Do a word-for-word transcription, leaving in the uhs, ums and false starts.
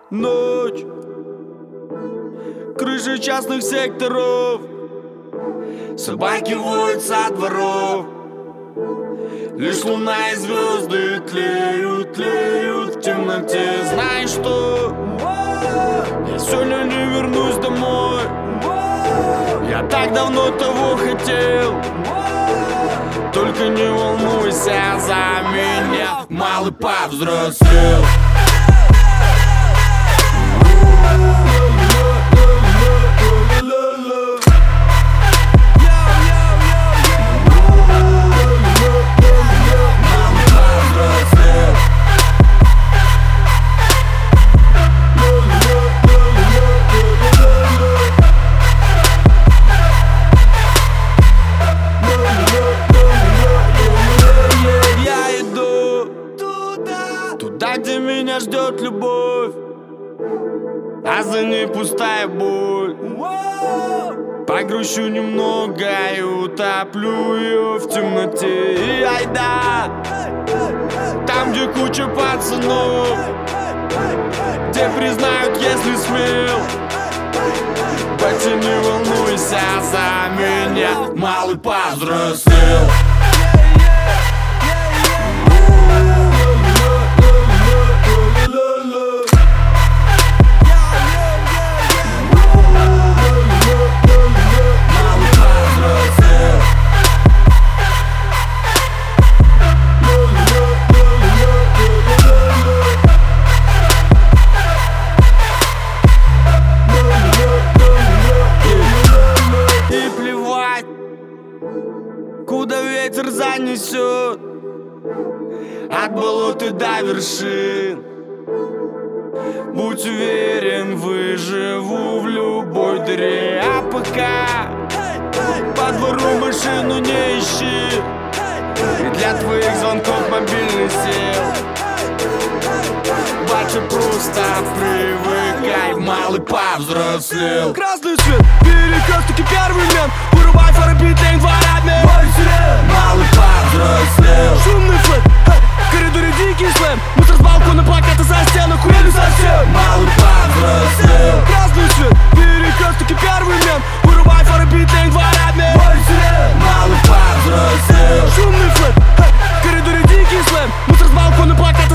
Ночь, крыши частных секторов, собаки воют со дворов. Лишь луна и звезды тлеют, тлеют в темноте. Знаешь что? Я сегодня не вернусь домой. Я так давно того хотел. Только не волнуйся за меня, малый повзрослел. Туда, где меня ждет любовь, а за ней пустая боль. Погрущу немного и утоплю ее в темноте. И айда, там, где куча пацанов, где признают, если смел. Батя, не волнуйся за меня, малый повзрослел. Куда ветер занесет, от болот и до вершин. Будь уверен, выживу в любой дыре. А пока по двору машину не ищи, и для твоих звонков мобильный сел. Батя, просто привыкай, малый повзрослел. Красный свет, перекрёст, таки первый мент. Вырубай фары, битлейн, дворами. Малый повзрослел. Шумный флэт, в коридоре дикий слэм. Мусор с балкона, плакаты за стену, хуяли совсем. Малый повзрослел. Красный свет, перекрёст, таки первый мент. Вырубай фары, битлейн, дворами. Малый повзрослел. Шумный флэт, в коридоре дикий слэм. Мусор с балкона, плакаты